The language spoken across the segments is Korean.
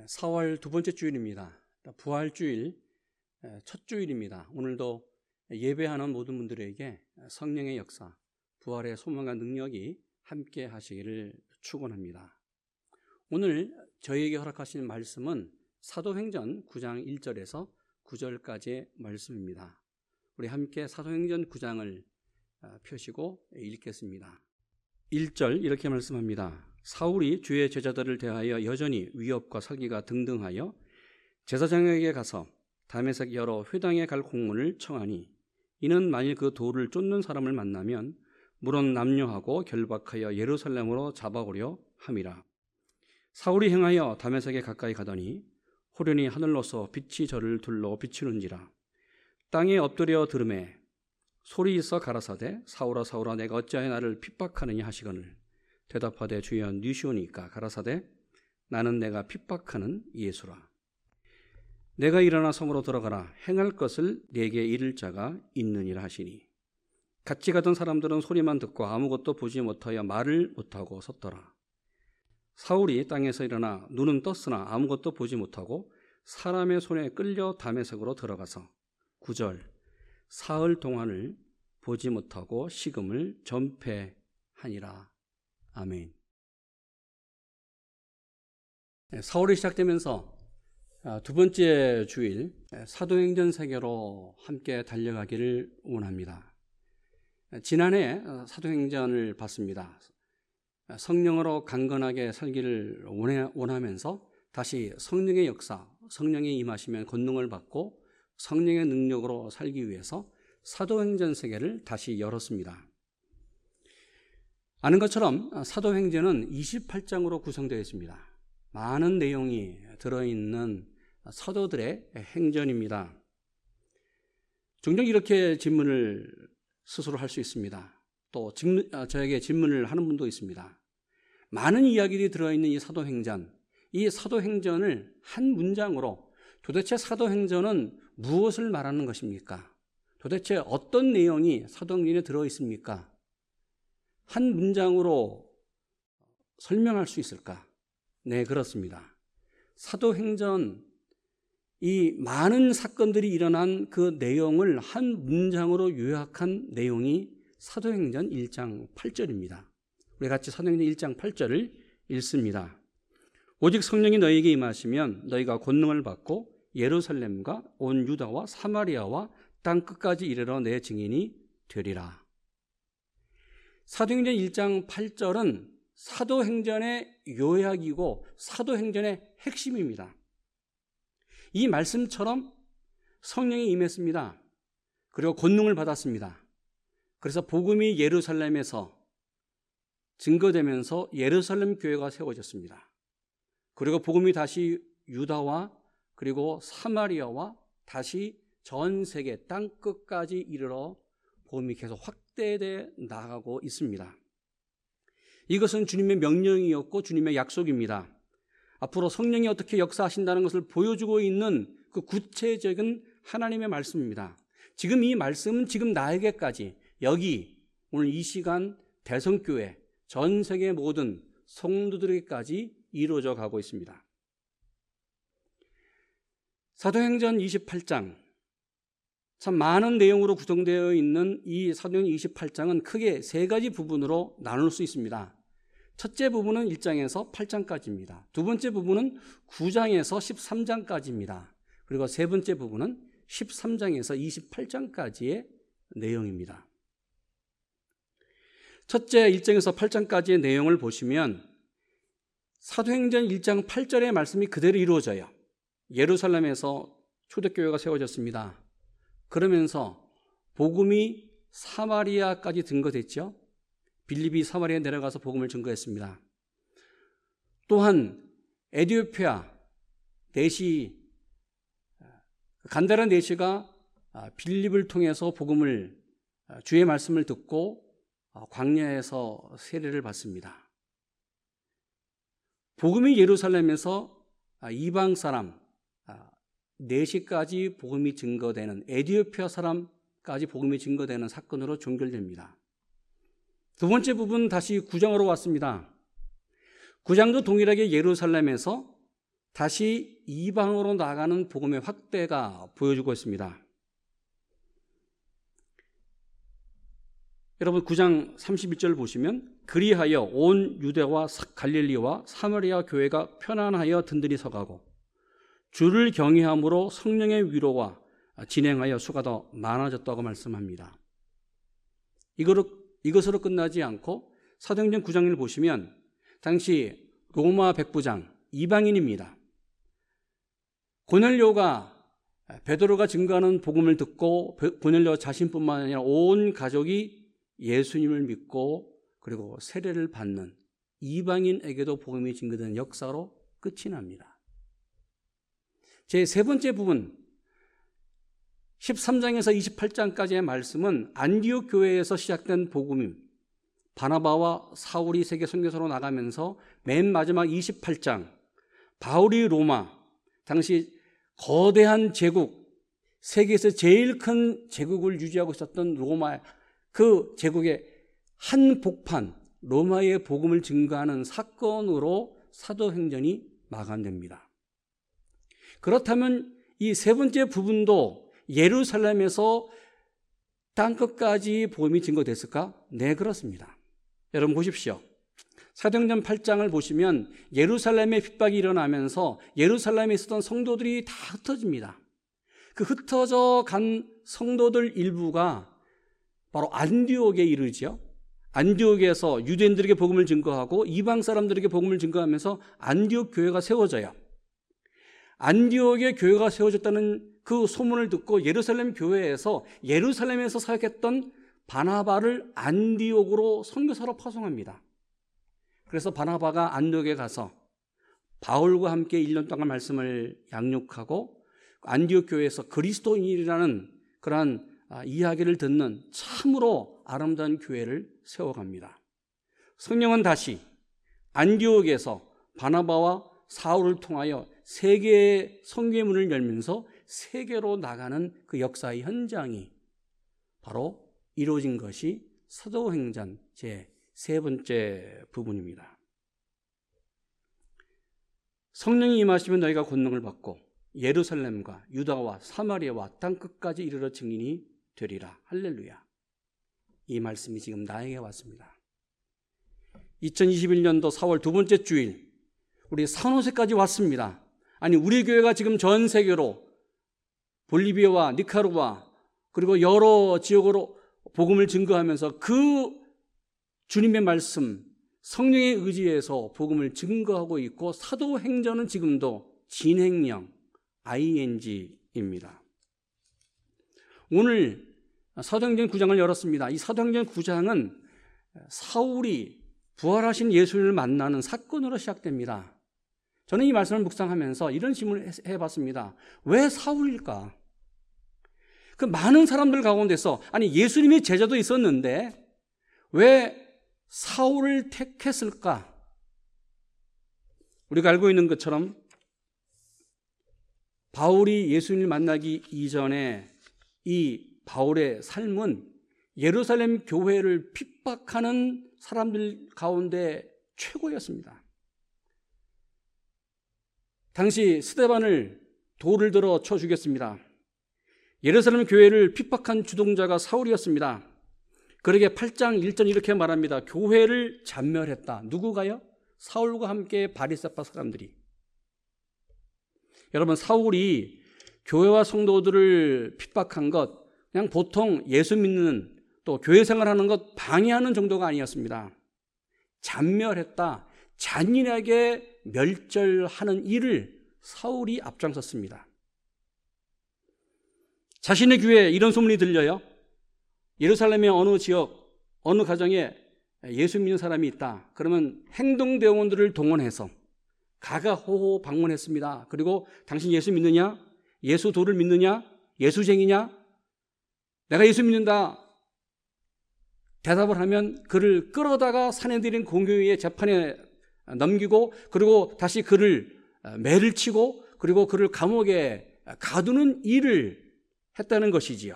4월 두 번째 주일입니다. 부활주일 첫 주일입니다. 오늘도 예배하는 모든 분들에게 성령의 역사, 부활의 소망과 능력이 함께 하시기를 축원합니다. 오늘 저희에게 허락하신 말씀은 사도행전 9장 1절에서 9절까지의 말씀입니다. 우리 함께 사도행전 9장을 펴시고 읽겠습니다. 1절 이렇게 말씀합니다. 사울이 주의 제자들을 대하여 여전히 위협과 사기가 등등하여 제사장에게 가서 다메섹 여러 회당에 갈 공문을 청하니 이는 만일 그 돌을 쫓는 사람을 만나면 물론 남녀하고 결박하여 예루살렘으로 잡아오려 함이라. 사울이 행하여 다메섹에 가까이 가더니 호련히 하늘로서 빛이 저를 둘러 비추는지라. 땅에 엎드려 들음에 소리 있어 가라사대 사울아 사울아 내가 어찌하여 나를 핍박하느냐 하시거늘 대답하되 주여 니시오니까 가라사대 나는 내가 핍박하는 예수라. 내가 일어나 성으로 들어가라 행할 것을 내게 이를 자가 있느니라 하시니 같이 가던 사람들은 소리만 듣고 아무것도 보지 못하여 말을 못하고 섰더라. 사울이 땅에서 일어나 눈은 떴으나 아무것도 보지 못하고 사람의 손에 끌려 다메섹으로 들어가서 9절 사흘 동안을 보지 못하고 식음을 전폐하니라. 아멘. 사월이 시작되면서 두 번째 주일 사도행전 세계로 함께 달려가기를 원합니다. 지난해 사도행전을 봤습니다. 성령으로 강건하게 살기를 원하면서 다시 성령의 역사, 성령이 임하시면 권능을 받고 성령의 능력으로 살기 위해서 사도행전 세계를 다시 열었습니다. 아는 것처럼 사도행전은 28장으로 구성되어 있습니다. 많은 내용이 들어있는 사도들의 행전입니다. 종종 이렇게 질문을 스스로 할 수 있습니다. 또 저에게 질문을 하는 분도 있습니다. 많은 이야기들이 들어있는 이 사도행전을 한 문장으로 도대체 사도행전은 무엇을 말하는 것입니까? 도대체 어떤 내용이 사도행전에 들어있습니까? 한 문장으로 설명할 수 있을까? 네, 그렇습니다. 사도행전, 이 많은 사건들이 일어난 그 내용을 한 문장으로 요약한 내용이 사도행전 1장 8절입니다. 우리 같이 사도행전 1장 8절을 읽습니다. 오직 성령이 너희에게 임하시면 너희가 권능을 받고 예루살렘과 온 유다와 사마리아와 땅 끝까지 이르러 내 증인이 되리라. 사도행전 1장 8절은 사도행전의 요약이고 사도행전의 핵심입니다. 이 말씀처럼 성령이 임했습니다. 그리고 권능을 받았습니다. 그래서 복음이 예루살렘에서 증거되면서 예루살렘 교회가 세워졌습니다. 그리고 복음이 다시 유다와 그리고 사마리아와 다시 전 세계 땅 끝까지 이르러 복음이 계속 확대돼 나가고 있습니다. 이것은 주님의 명령이었고 주님의 약속입니다. 앞으로 성령이 어떻게 역사하신다는 것을 보여주고 있는 그 구체적인 하나님의 말씀입니다. 지금 이 말씀은 지금 나에게까지 여기 오늘 이 시간 대성교회 전 세계 모든 성도들에게까지 이루어져 가고 있습니다. 사도행전 28장 참 많은 내용으로 구성되어 있는 이 사도행전 28장은 크게 세 가지 부분으로 나눌 수 있습니다. 첫째 부분은 1장에서 8장까지입니다. 두 번째 부분은 9장에서 13장까지입니다. 그리고 세 번째 부분은 13장에서 28장까지의 내용입니다. 첫째 1장에서 8장까지의 내용을 보시면 사도행전 1장 8절의 말씀이 그대로 이루어져요. 예루살렘에서 초대교회가 세워졌습니다. 그러면서 복음이 사마리아까지 증거됐죠. 빌립이 사마리아에 내려가서 복음을 증거했습니다. 또한 에티오피아 내시 간다라 내시가 빌립을 통해서 복음을 주의 말씀을 듣고 광야에서 세례를 받습니다. 복음이 예루살렘에서 이방 사람 내시까지 복음이 증거되는 에티오피아 사람까지 복음이 증거되는 사건으로 종결됩니다. 두 번째 부분 다시 9장으로 왔습니다. 9장도 동일하게 예루살렘에서 다시 이방으로 나가는 복음의 확대가 보여주고 있습니다. 여러분 9장 31절 보시면 그리하여 온 유대와 갈릴리와 사마리아 교회가 편안하여 든든히 서가고 주를 경외함으로 성령의 위로와 진행하여 수가 더 많아졌다고 말씀합니다. 이것으로 끝나지 않고 사도행전 9장을 보시면 당시 로마 백부장 이방인입니다. 고넬료가 베드로가 증거하는 복음을 듣고 고넬료 자신뿐만 아니라 온 가족이 예수님을 믿고 그리고 세례를 받는 이방인에게도 복음이 증거되는 역사로 끝이 납니다. 제 세 번째 부분 13장에서 28장까지의 말씀은 안디옥 교회에서 시작된 복음임, 바나바와 사울이 세계 선교사로 나가면서 맨 마지막 28장 바울이 로마, 당시 거대한 제국, 세계에서 제일 큰 제국을 유지하고 있었던 로마, 그 제국의 한복판 로마의 복음을 증거하는 사건으로 사도행전이 마감됩니다. 그렇다면 이 세 번째 부분도 예루살렘에서 땅끝까지 복음이 증거됐을까? 네, 그렇습니다. 여러분 보십시오. 사도행전 8장을 보시면 예루살렘의 핍박이 일어나면서 예루살렘에 있었던 성도들이 다 흩어집니다. 그 흩어져 간 성도들 일부가 바로 안디옥에 이르죠. 안디옥에서 유대인들에게 복음을 증거하고 이방 사람들에게 복음을 증거하면서 안디옥 교회가 세워져요. 안디옥에 교회가 세워졌다는 그 소문을 듣고 예루살렘 교회에서 예루살렘에서 사역했던 바나바를 안디옥으로 선교사로 파송합니다. 그래서 바나바가 안디옥에 가서 바울과 함께 1년 동안 말씀을 양육하고 안디옥 교회에서 그리스도인이라는 그러한 이야기를 듣는 참으로 아름다운 교회를 세워갑니다. 성령은 다시 안디옥에서 바나바와 사울을 통하여 세계의 선교의 문을 열면서 세계로 나가는 그 역사의 현장이 바로 이루어진 것이 사도행전 제 세 번째 부분입니다. 성령이 임하시면 너희가 권능을 받고 예루살렘과 유다와 사마리아와 땅끝까지 이르러 증인이 되리라. 할렐루야. 이 말씀이 지금 나에게 왔습니다. 2021년도 4월 두 번째 주일 우리 산호세까지 왔습니다. 아니 우리 교회가 지금 전 세계로 볼리비아와 니카라과 그리고 여러 지역으로 복음을 증거하면서 그 주님의 말씀 성령의 의지에서 복음을 증거하고 있고 사도행전은 지금도 진행형 ING입니다. 오늘 사도행전 9장을 열었습니다. 이 사도행전 9장은 사울이 부활하신 예수를 만나는 사건으로 시작됩니다. 저는 이 말씀을 묵상하면서 이런 질문을 해봤습니다. 왜 사울일까? 그 많은 사람들 가운데서 아니 예수님의 제자도 있었는데 왜 사울을 택했을까? 우리가 알고 있는 것처럼 바울이 예수님을 만나기 이전에 이 바울의 삶은 예루살렘 교회를 핍박하는 사람들 가운데 최고였습니다. 당시 스데반을 돌을 들어 쳐 죽였습니다. 예루살렘 교회를 핍박한 주동자가 사울이었습니다. 그러게 8장 1절 이렇게 말합니다. 교회를 잔멸했다. 누구가요? 사울과 함께 바리새파 사람들이. 여러분 사울이 교회와 성도들을 핍박한 것 그냥 보통 예수 믿는 또 교회 생활하는 것 방해하는 정도가 아니었습니다. 잔멸했다. 잔인하게 멸절하는 일을 사울이 앞장섰습니다. 자신의 귀에 이런 소문이 들려요. 예루살렘의 어느 지역, 어느 가정에 예수 믿는 사람이 있다. 그러면 행동대원들을 동원해서 가가호호 방문했습니다. 그리고 당신 예수 믿느냐? 예수도를 믿느냐? 예수쟁이냐? 내가 예수 믿는다. 대답을 하면 그를 끌어다가 사내들인 공교회의 재판에 넘기고 그리고 다시 그를 매를 치고 그리고 그를 감옥에 가두는 일을 했다는 것이지요.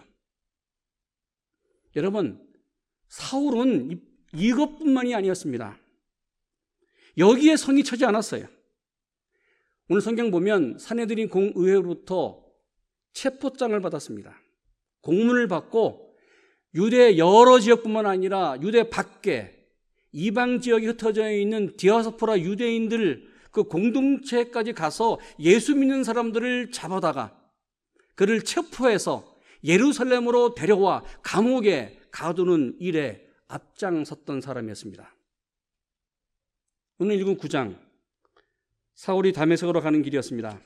여러분 사울은 이것뿐만이 아니었습니다. 여기에 성이 차지 않았어요. 오늘 성경 보면 산헤드린 공의회로부터 체포장을 받았습니다. 공문을 받고 유대 여러 지역뿐만 아니라 유대 밖에 이방 지역에 흩어져 있는 디아스포라 유대인들 그 공동체까지 가서 예수 믿는 사람들을 잡아다가 그를 체포해서 예루살렘으로 데려와 감옥에 가두는 일에 앞장섰던 사람이었습니다. 오늘 읽은 9장, 사울이 다메섹으로 가는 길이었습니다.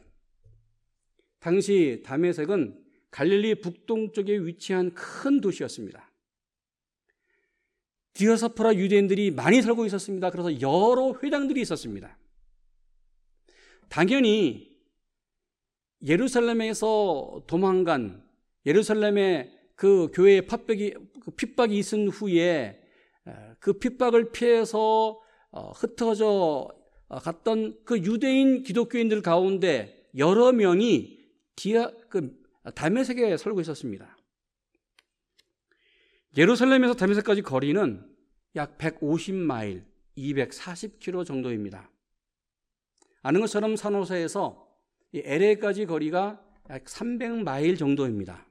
당시 다메섹은 갈릴리 북동쪽에 위치한 큰 도시였습니다. 디아스포라 유대인들이 많이 살고 있었습니다. 그래서 여러 회당들이 있었습니다. 당연히 예루살렘에서 도망간 예루살렘의 그 교회의 핍박이 있은 후에 그 핍박을 피해서 흩어져 갔던 그 유대인 기독교인들 가운데 여러 명이 다메섹에 살고 있었습니다. 예루살렘에서 다메섹까지 거리는 약 150마일, 240km 정도입니다. 아는 것처럼 산호세에서 LA까지 거리가 약 300마일 정도입니다.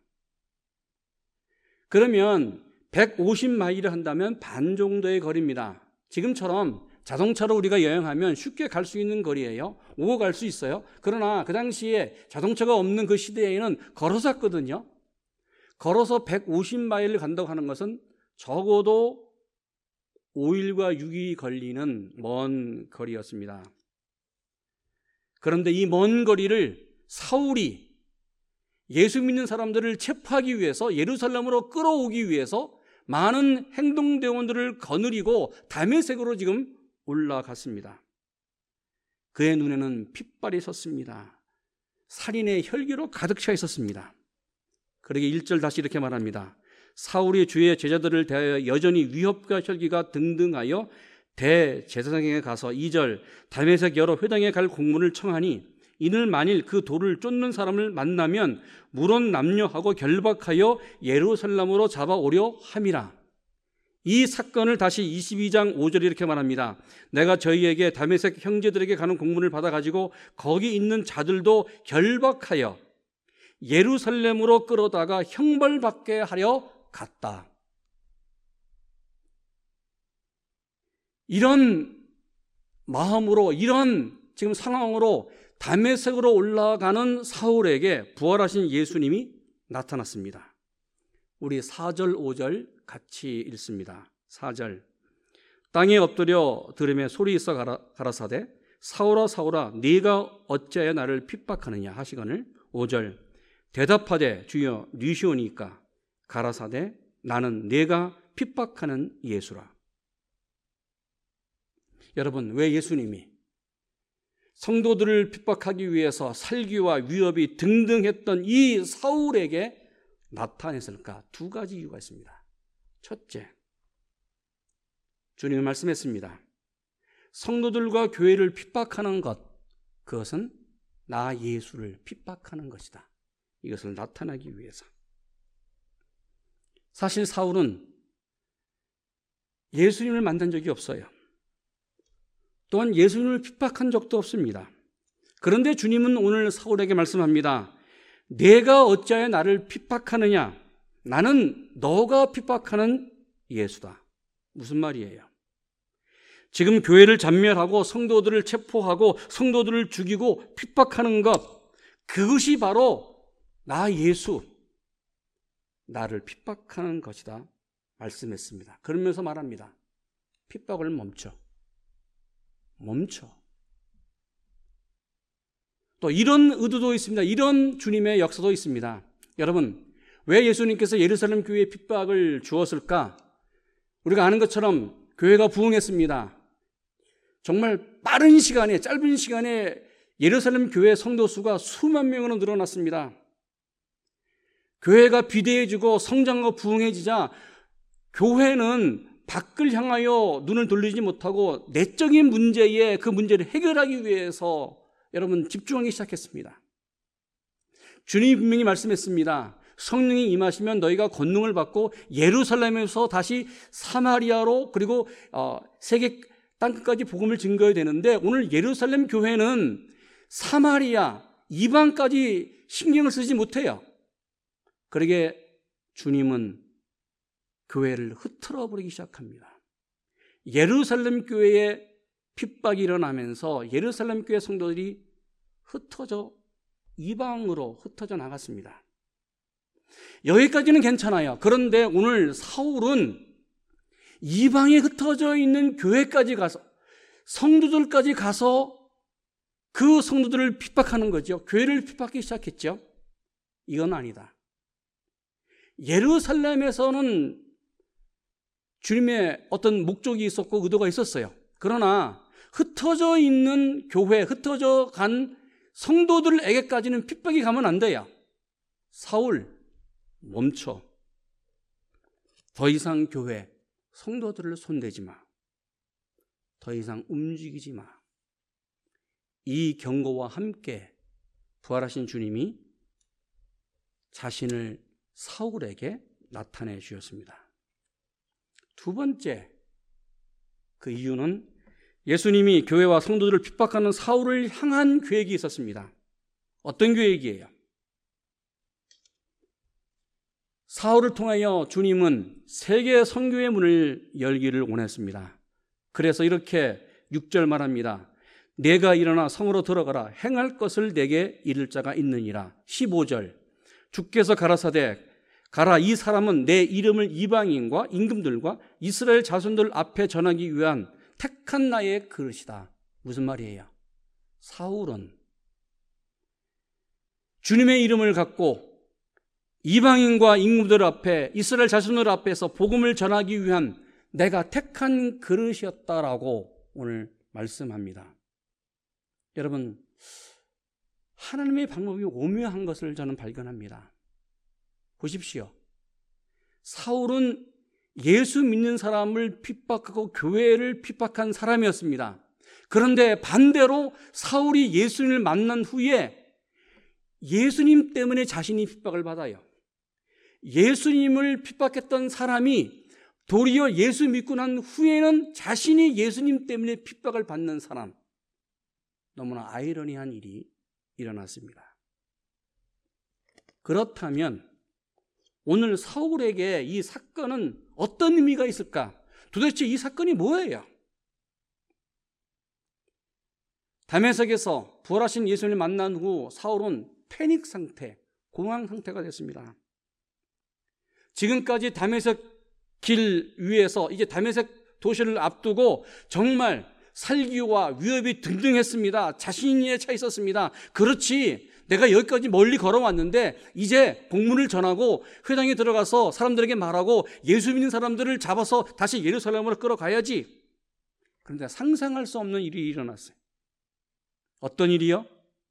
그러면 150마일을 한다면 반 정도의 거리입니다. 지금처럼 자동차로 우리가 여행하면 쉽게 갈 수 있는 거리예요. 오고 갈 수 있어요. 그러나 그 당시에 자동차가 없는 그 시대에는 걸어서 갔거든요. 걸어서 150마일을 간다고 하는 것은 적어도 5일과 6일이 걸리는 먼 거리였습니다. 그런데 이 먼 거리를 사울이 예수 믿는 사람들을 체포하기 위해서 예루살렘으로 끌어오기 위해서 많은 행동대원들을 거느리고 다메섹으로 지금 올라갔습니다. 그의 눈에는 핏발이 섰습니다. 살인의 혈기로 가득 차 있었습니다. 그러게 1절 다시 이렇게 말합니다. 사울이 주의 제자들을 대하여 여전히 위협과 혈기가 등등하여 대제사장에게 가서 2절 다메섹 여러 회당에 갈 공문을 청하니 이는 만일 그 돌을 쫓는 사람을 만나면 물론 남녀하고 결박하여 예루살렘으로 잡아오려 함이라. 이 사건을 다시 22장 5절에 이렇게 말합니다. 내가 저희에게 다메섹 형제들에게 가는 공문을 받아가지고 거기 있는 자들도 결박하여 예루살렘으로 끌어다가 형벌받게 하려 갔다. 이런 마음으로 이런 지금 상황으로 다메섹으로 올라가는 사울에게 부활하신 예수님이 나타났습니다. 우리 4절 5절 같이 읽습니다. 4절 땅에 엎드려 들으며 소리 있어 가라사대 사울아 사울아 네가 어찌하여 나를 핍박하느냐 하시거늘 5절 대답하되 주여 뉘시오니까 가라사대 나는 네가 핍박하는 예수라. 여러분, 왜 예수님이 성도들을 핍박하기 위해서 살기와 위협이 등등했던 이 사울에게 나타냈을까? 두 가지 이유가 있습니다. 첫째, 주님이 말씀했습니다. 성도들과 교회를 핍박하는 것, 그것은 나 예수를 핍박하는 것이다. 이것을 나타내기 위해서. 사실 사울은 예수님을 만난 적이 없어요. 또한 예수님을 핍박한 적도 없습니다. 그런데 주님은 오늘 사울에게 말씀합니다. 내가 어찌하여 나를 핍박하느냐? 나는 너가 핍박하는 예수다. 무슨 말이에요? 지금 교회를 잔멸하고 성도들을 체포하고 성도들을 죽이고 핍박하는 것, 그것이 바로 나 예수, 나를 핍박하는 것이다 말씀했습니다. 그러면서 말합니다. 핍박을 멈춰. 또 이런 의도도 있습니다. 이런 주님의 역사도 있습니다. 여러분, 왜 예수님께서 예루살렘 교회에 핍박을 주었을까? 우리가 아는 것처럼 교회가 부흥했습니다. 정말 빠른 시간에, 짧은 시간에 예루살렘 교회 성도 수가 수만 명으로 늘어났습니다. 교회가 비대해지고 성장하고 부흥해지자 교회는 밖을 향하여 눈을 돌리지 못하고 내적인 문제에 그 문제를 해결하기 위해서 여러분 집중하기 시작했습니다. 주님이 분명히 말씀했습니다. 성령이 임하시면 너희가 권능을 받고 예루살렘에서 다시 사마리아로 그리고 세계 땅끝까지 복음을 증거해야 되는데 오늘 예루살렘 교회는 사마리아, 이방까지 신경을 쓰지 못해요. 그러게 주님은 교회를 흐트러 버리기 시작합니다. 예루살렘 교회에 핍박이 일어나면서 예루살렘 교회 성도들이 이방으로 흩어져 나갔습니다. 여기까지는 괜찮아요. 그런데 오늘 사울은 이방에 흩어져 있는 교회까지 가서, 성도들까지 가서 그 성도들을 핍박하는 거죠. 교회를 핍박하기 시작했죠. 이건 아니다. 예루살렘에서는 주님의 어떤 목적이 있었고 의도가 있었어요. 그러나 흩어져 있는 교회, 흩어져 간 성도들에게까지는 핍박이 가면 안 돼요. 사울, 멈춰. 더 이상 교회, 성도들을 손대지 마. 더 이상 움직이지 마. 이 경고와 함께 부활하신 주님이 자신을 사울에게 나타내 주셨습니다. 두 번째, 그 이유는 예수님이 교회와 성도들을 핍박하는 사울을 향한 계획이 있었습니다. 어떤 계획이에요? 사울을 통하여 주님은 세계 선교의 문을 열기를 원했습니다. 그래서 이렇게 6절 말합니다. 내가 일어나 성으로 들어가라. 행할 것을 내게 이를 자가 있느니라. 15절 주께서 가라사대 가라, 이 사람은 내 이름을 이방인과 임금들과 이스라엘 자손들 앞에 전하기 위한 택한 나의 그릇이다. 무슨 말이에요? 사울은 주님의 이름을 갖고 이방인과 임금들 앞에, 이스라엘 자손들 앞에서 복음을 전하기 위한 내가 택한 그릇이었다라고 오늘 말씀합니다. 여러분, 하나님의 방법이 오묘한 것을 저는 발견합니다. 보십시오. 사울은 예수 믿는 사람을 핍박하고 교회를 핍박한 사람이었습니다. 그런데 반대로 사울이 예수님을 만난 후에 예수님 때문에 자신이 핍박을 받아요. 예수님을 핍박했던 사람이 도리어 예수 믿고 난 후에는 자신이 예수님 때문에 핍박을 받는 사람. 너무나 아이러니한 일이 일어났습니다. 그렇다면 오늘 사울에게 이 사건은 어떤 의미가 있을까? 도대체 이 사건이 뭐예요? 다메섹에서 부활하신 예수님을 만난 후 사울은 패닉 상태, 공황 상태가 됐습니다. 지금까지 다메섹 길 위에서 이제 다메섹 도시를 앞두고 정말 살기와 위협이 등등했습니다. 자신에 차 있었습니다. 그렇지, 내가 여기까지 멀리 걸어왔는데 이제 복문을 전하고 회당에 들어가서 사람들에게 말하고 예수 믿는 사람들을 잡아서 다시 예루살렘으로 끌어가야지. 그런데 상상할 수 없는 일이 일어났어요. 어떤 일이요?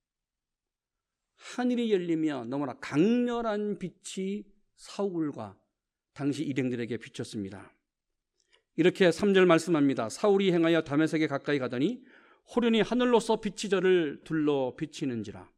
하늘이 열리며 너무나 강렬한 빛이 사울과 당시 일행들에게 비쳤습니다. 이렇게 3절 말씀합니다. 사울이 행하여 다메섹에 가까이 가더니 호련히 하늘로서 빛이 저를 둘러 비치는지라.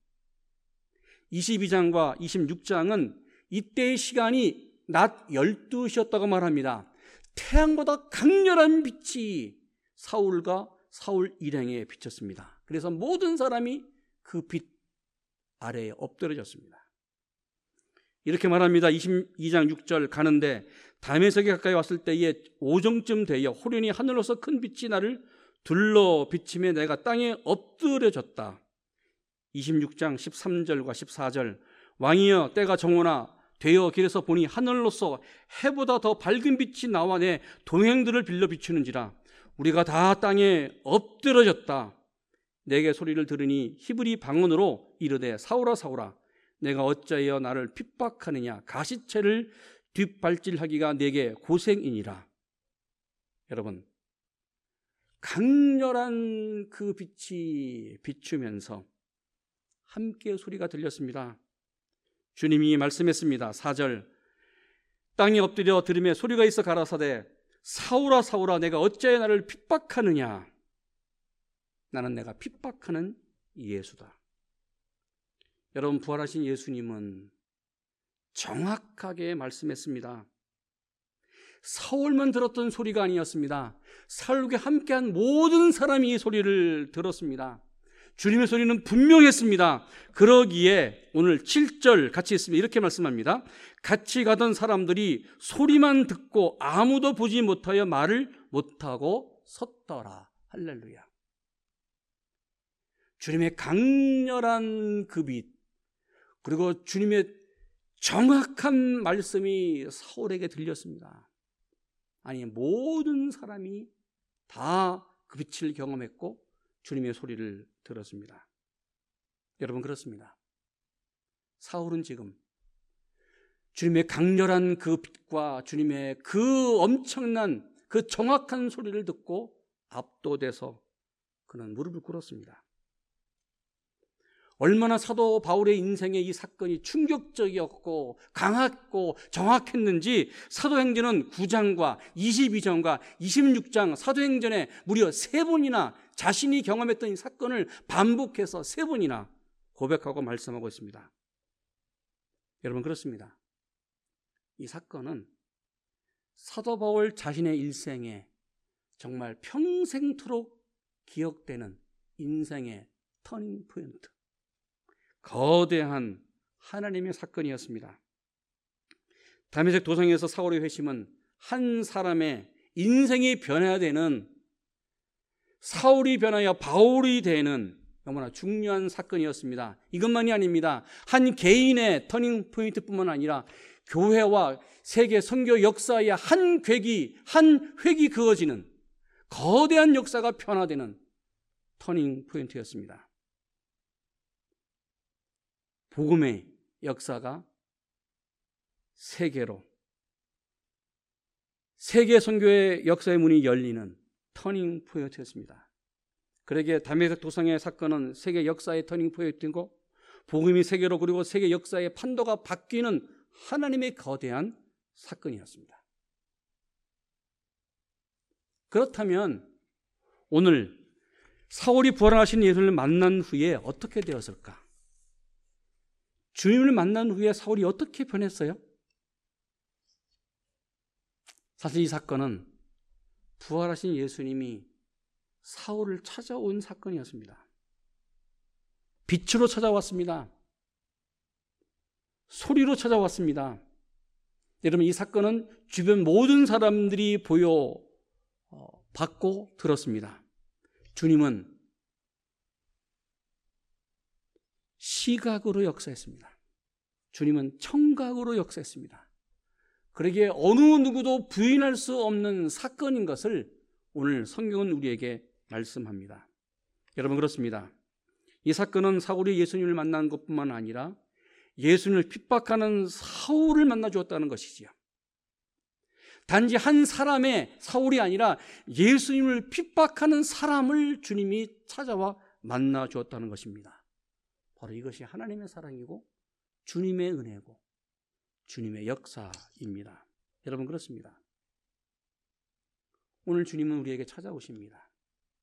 22장과 26장은 이때의 시간이 낮 12시였다고 말합니다. 태양보다 강렬한 빛이 사울과 사울 일행에 비쳤습니다. 그래서 모든 사람이 그 빛 아래에 엎드려졌습니다. 이렇게 말합니다. 22장 6절 가는데 다메섹에 가까이 왔을 때에 오정쯤 되어 호련히 하늘로서 큰 빛이 나를 둘러 비치며 내가 땅에 엎드려졌다. 26장 13절과 14절 왕이여 때가 정오나 되어 길에서 보니 하늘로서 해보다 더 밝은 빛이 나와 내 동행들을 빌려 비추는지라. 우리가 다 땅에 엎드려졌다. 내게 소리를 들으니 히브리 방언으로 이르되 사울아 사울아 내가 어찌하여 나를 핍박하느냐. 가시체를 뒷발질하기가 내게 고생이니라. 여러분, 강렬한 그 빛이 비추면서 함께 소리가 들렸습니다. 주님이 말씀했습니다. 4절 땅에 엎드려 들으며 소리가 있어 가라사대 사울아 사울아 내가 어찌하여 나를 핍박하느냐. 나는 내가 핍박하는 예수다. 여러분, 부활하신 예수님은 정확하게 말씀했습니다. 사울만 들었던 소리가 아니었습니다. 사울과 함께한 모든 사람이 이 소리를 들었습니다. 주님의 소리는 분명했습니다. 그러기에 오늘 7절 같이 있으면 이렇게 말씀합니다. 같이 가던 사람들이 소리만 듣고 아무도 보지 못하여 말을 못하고 섰더라. 할렐루야. 주님의 강렬한 그 빛, 그리고 주님의 정확한 말씀이 사울에게 들렸습니다. 아니, 모든 사람이 다 그 빛을 경험했고 주님의 소리를 들었습니다. 여러분, 그렇습니다. 사울은 지금 주님의 강렬한 그 빛과 주님의 그 엄청난 그 정확한 소리를 듣고 압도돼서 그는 무릎을 꿇었습니다. 얼마나 사도 바울의 인생에 이 사건이 충격적이었고 강했고 정확했는지 사도행전은 9장과 22장과 26장 사도행전에 무려 3번이나 자신이 경험했던 이 사건을 반복해서 3번이나 고백하고 말씀하고 있습니다. 여러분, 그렇습니다. 이 사건은 사도 바울 자신의 일생에 정말 평생토록 기억되는 인생의 터닝 포인트, 거대한 하나님의 사건이었습니다. 다메섹 도성에서 사울의 회심은 한 사람의 인생이 변해야 되는, 사울이 변하여 바울이 되는 너무나 중요한 사건이었습니다. 이것만이 아닙니다. 한 개인의 터닝 포인트뿐만 아니라 교회와 세계 선교 역사의 한 획이 그어지는 거대한 역사가 변화되는 터닝 포인트였습니다. 복음의 역사가 세계 선교의 역사의 문이 열리는 터닝 포인트였습니다. 그러기에 다메섹 도성의 사건은 세계 역사의 터닝 포인트이고 복음이 세계로, 그리고 세계 역사의 판도가 바뀌는 하나님의 거대한 사건이었습니다. 그렇다면 오늘 사울이 부활하신 예수를 만난 후에 어떻게 되었을까? 주님을 만난 후에 사울이 어떻게 변했어요? 사실 이 사건은 부활하신 예수님이 사울을 찾아온 사건이었습니다. 빛으로 찾아왔습니다. 소리로 찾아왔습니다. 여러분, 이 사건은 주변 모든 사람들이 받고 들었습니다. 주님은 시각으로 역사했습니다. 주님은 청각으로 역사했습니다. 그러기에 어느 누구도 부인할 수 없는 사건인 것을 오늘 성경은 우리에게 말씀합니다. 여러분, 그렇습니다. 이 사건은 사울이 예수님을 만난 것뿐만 아니라 예수님을 핍박하는 사울을 만나 주었다는 것이지요. 단지 한 사람의 사울이 아니라 예수님을 핍박하는 사람을 주님이 찾아와 만나 주었다는 것입니다. 바로 이것이 하나님의 사랑이고 주님의 은혜고 주님의 역사입니다. 여러분, 그렇습니다. 오늘 주님은 우리에게 찾아오십니다.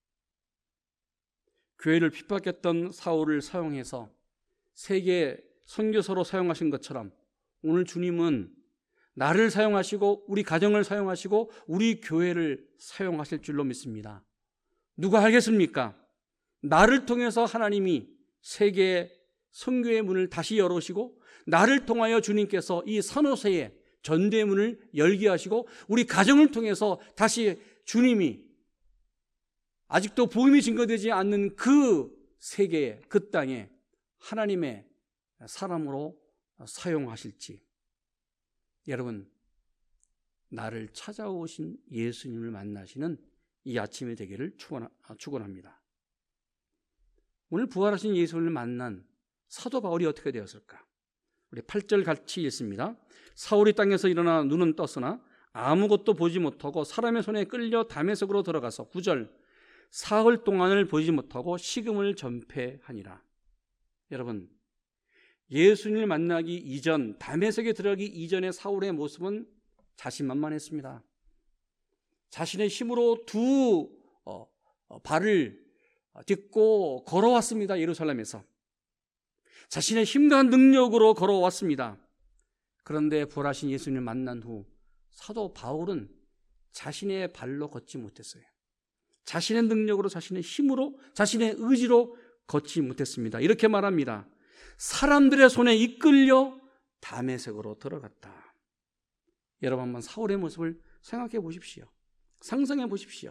교회를 핍박했던 사울을 사용해서 세계 선교사로 사용하신 것처럼 오늘 주님은 나를 사용하시고 우리 가정을 사용하시고 우리 교회를 사용하실 줄로 믿습니다. 누가 알겠습니까? 나를 통해서 하나님이 세계 선교의 문을 다시 열으시고 나를 통하여 주님께서 이 산호세의 전대의 문을 열게 하시고 우리 가정을 통해서 다시 주님이 아직도 복음이 증거되지 않는 그 세계에, 그 땅에 하나님의 사람으로 사용하실지, 여러분, 나를 찾아오신 예수님을 만나시는 이 아침이 되기를 축원합니다. 오늘 부활하신 예수님을 만난 사도 바울이 어떻게 되었을까? 우리 8절 같이 읽습니다. 사울이 땅에서 일어나 눈은 떴으나 아무것도 보지 못하고 사람의 손에 끌려 다메섹으로 들어가서 9절 사흘 동안을 보지 못하고 식음을 전폐하니라. 여러분, 예수님을 만나기 이전, 다메섹에 들어가기 이전의 사울의 모습은 자신만만했습니다. 자신의 힘으로 두 발을 딛고 걸어왔습니다. 예루살렘에서 자신의 힘과 능력으로 걸어왔습니다. 그런데 부활하신 예수님을 만난 후 사도 바울은 자신의 발로 걷지 못했어요. 자신의 능력으로, 자신의 힘으로, 자신의 의지로 걷지 못했습니다. 이렇게 말합니다. 사람들의 손에 이끌려 다메섹으로 들어갔다. 여러분 한번 사울의 모습을 생각해 보십시오. 상상해 보십시오.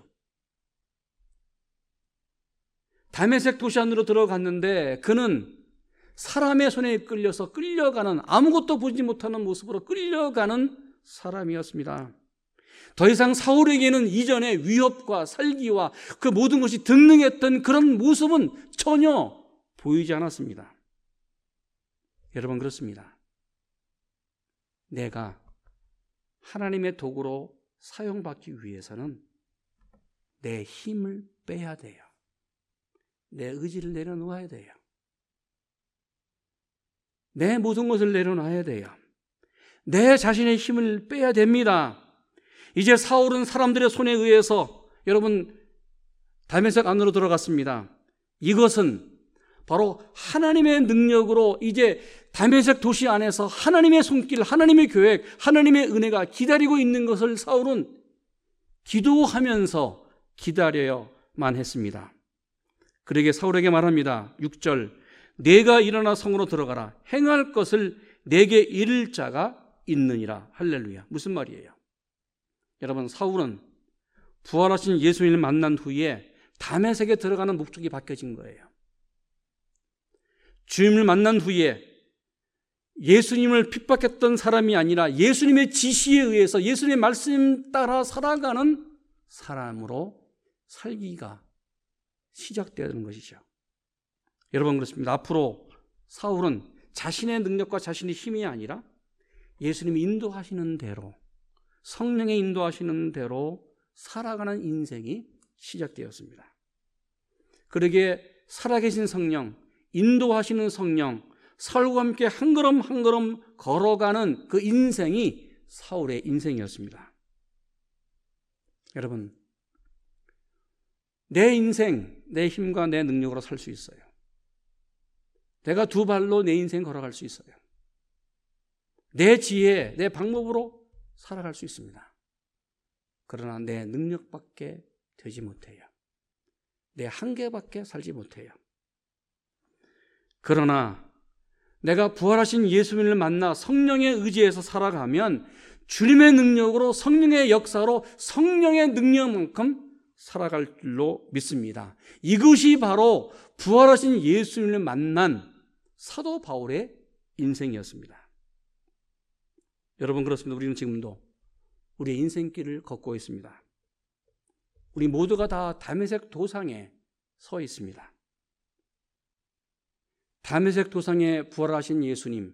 다메섹 도시 안으로 들어갔는데 그는 사람의 손에 이끌려서 끌려가는, 아무것도 보지 못하는 모습으로 끌려가는 사람이었습니다. 더 이상 사울에게는 이전의 위협과 살기와 그 모든 것이 등등했던 그런 모습은 전혀 보이지 않았습니다. 여러분, 그렇습니다. 내가 하나님의 도구로 사용받기 위해서는 내 힘을 빼야 돼요. 내 의지를 내려놓아야 돼요. 내 모든 것을 내려놔야 돼요. 내 자신의 힘을 빼야 됩니다. 이제 사울은 사람들의 손에 의해서 여러분 다메섹 안으로 들어갔습니다. 이것은 바로 하나님의 능력으로 이제 다메섹 도시 안에서 하나님의 손길, 하나님의 계획, 하나님의 은혜가 기다리고 있는 것을 사울은 기도하면서 기다려야만 했습니다. 그러게 사울에게 말합니다. 6절, 내가 일어나 성으로 들어가라. 행할 것을 내게 이를 자가 있느니라. 할렐루야. 무슨 말이에요? 여러분, 사울은 부활하신 예수님을 만난 후에 다메섹에 들어가는 목적이 바뀌어진 거예요. 주님을 만난 후에 예수님을 핍박했던 사람이 아니라 예수님의 지시에 의해서 예수님의 말씀 따라 살아가는 사람으로 살기가 시작되는 것이죠. 여러분, 그렇습니다. 앞으로 사울은 자신의 능력과 자신의 힘이 아니라 예수님이 인도하시는 대로, 성령의 인도하시는 대로 살아가는 인생이 시작되었습니다. 그러기에 살아계신 성령, 인도하시는 성령, 사울과 함께 한 걸음 한 걸음 걸어가는 그 인생이 사울의 인생이었습니다. 여러분, 내 인생, 내 힘과 내 능력으로 살 수 있어요. 내가 두 발로 내 인생 걸어갈 수 있어요. 내 지혜, 내 방법으로 살아갈 수 있습니다. 그러나 내 능력밖에 되지 못해요. 내 한계밖에 살지 못해요. 그러나 내가 부활하신 예수님을 만나 성령의 의지에서 살아가면 주님의 능력으로, 성령의 역사로, 성령의 능력만큼 살아갈 줄로 믿습니다. 이것이 바로 부활하신 예수님을 만난 사도 바울의 인생이었습니다. 여러분, 그렇습니다. 우리는 지금도 우리의 인생길을 걷고 있습니다. 우리 모두가 다 다메섹 도상에 서 있습니다. 다메섹 도상에 부활하신 예수님,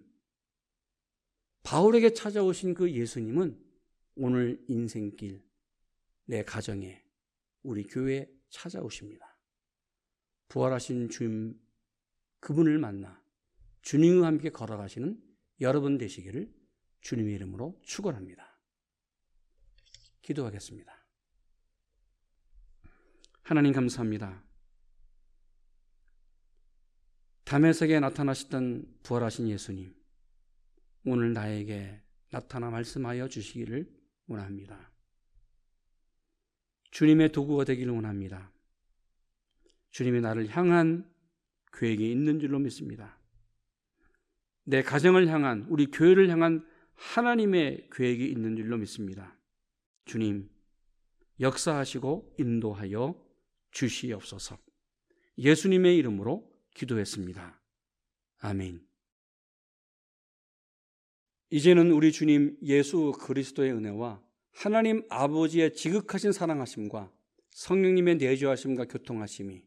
바울에게 찾아오신 그 예수님은 오늘 인생길, 내 가정에, 우리 교회에 찾아오십니다. 부활하신 주님, 그분을 만나 주님과 함께 걸어가시는 여러분 되시기를 주님의 이름으로 축원합니다. 기도하겠습니다. 하나님, 감사합니다. 다메섹에 나타나시던 부활하신 예수님, 오늘 나에게 나타나 말씀하여 주시기를 원합니다. 주님의 도구가 되기를 원합니다. 주님이 나를 향한 계획이 있는 줄로 믿습니다. 내 가정을 향한, 우리 교회를 향한 하나님의 계획이 있는 줄로 믿습니다. 주님, 역사하시고 인도하여 주시옵소서. 예수님의 이름으로 기도했습니다. 아멘. 이제는 우리 주님 예수 그리스도의 은혜와 하나님 아버지의 지극하신 사랑하심과 성령님의 내주하심과 교통하심이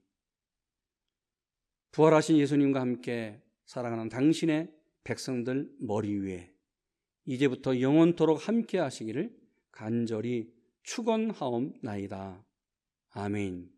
부활하신 예수님과 함께 살아가는 당신의 백성들 머리 위에 이제부터 영원토록 함께 하시기를 간절히 축원하옵나이다. 아멘.